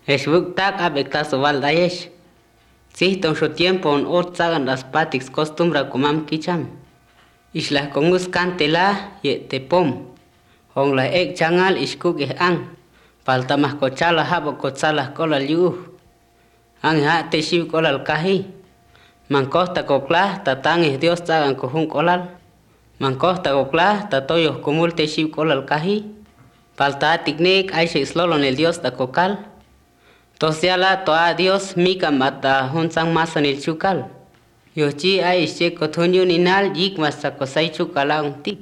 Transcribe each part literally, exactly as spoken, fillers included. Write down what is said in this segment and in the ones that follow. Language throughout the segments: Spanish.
Eshbuk tak abekta soval dayesh. Si ton su tiempo on ot sagan las patics costumbra comam kicham. Isla kongus cantela ye te pom. Hong la ek changal iskuk eh ang. Paltamah kochala habo kochala kola liuh. Ang ha te shiv kolal kahi. Mangkohta koklah tatang eh Dios sagan kohun kolal. Mangkohta koklah tatoyo kumul te shiv kolal kahi. Palta tiknik aisha islolon el Dios da kokal. Tosiala toa Dios mika mata hunsang masanil chukal. Yochi aische kothunyo ninal yik masa kosay chukala untik.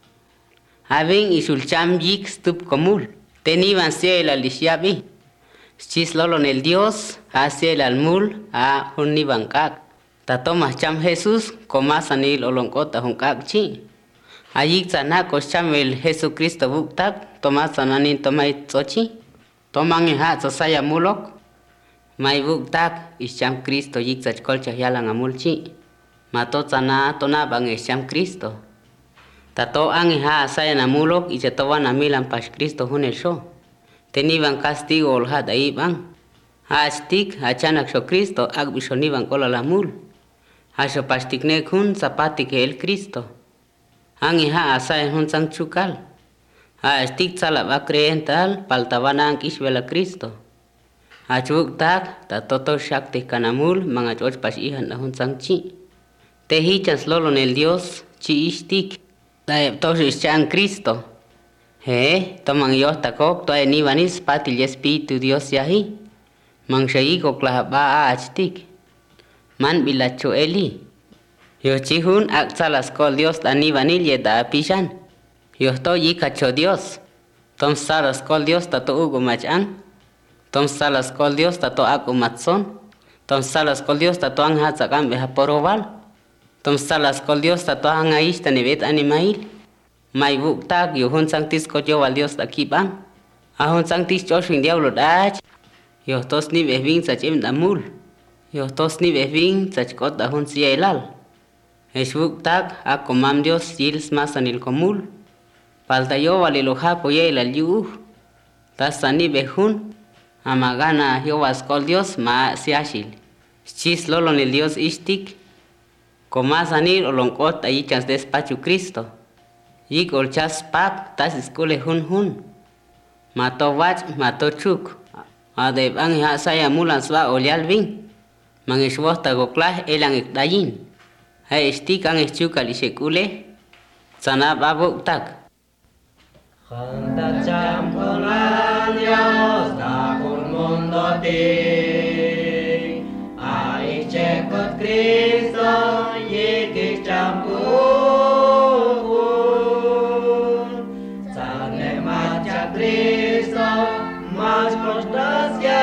Having isulcham yik stup komul. Teniban sea el alishabi. Chislolon el Dios hacia el almul a uniban kak. Tatomas cham Jesús komasanil olonkota hunkak chi. Ayik sana koscham el Jesucristo buktak tomasananin tomay tsochi. Toman ha sosaya mulok. May buktak ischam Cristo yik sachkolcha yalang amulchi. Matot sana tonabang ischam Cristo. Tato ang ha saya namulok y chetoban amilan pas Cristo hun el show. Teniban castigo olhat ahí bang. Ha stik hachanak sho Cristo ag bishoniban kola la mul. Ha sho pastikne kun zapati que el Cristo. Ang ha asay hun sang chukal. Ha stik sala ba creental paltabanang ishvela Cristo. Ha chuk tak ta toto shakti kanamul mga choch pas ihan na hun sang chi. Te hichas lolon el Dios chi istik. Da tos ischan Cristo. He, toman yo takok to ni vanis patil espíritu Dios yahi. Mang shayi koklah ba achtik. Man bilacho eli. Yo chihun ak salas kol Dios ani vanil ye da pishan. Yo to yikacho Dios. Tom salas kol Dios tato ugo machan. Tom salas kol Dios tato aku matson. Tom salas kol Dios tato ang hatsakam beha poroval. Tom salas kol Dios tato ang aishta nebet animail. May buktak yo hun sang tis ko yo al Dios aquí bang. A hun sang tis choshing diablo dach. Yo tos ni behving sa chem damul. Yo tos ni behving sa chkot da hun siya ilal. Es buktak a komam Dios yils masanil komul. Palta yo valiloja ko ye ilal yuh. Tas sani behun. Amagana yo vaskol Dios ma siashil. Chis lolon el Dios ishtik. Komasanil olonkot ayichas despacho Cristo. Yik olchas pak tas iskule hun hun. Mato wach mato chuk. Adeb ang ha saya mulan swa olyal ving. Mangiswosta goklah elang ikdayin. Hai istik ang ischukal isekule. Sana babuk tak. Junta champolan Dios da kun mundo ti. Ai chekot Cristo yik champun. Cristo, mas constancia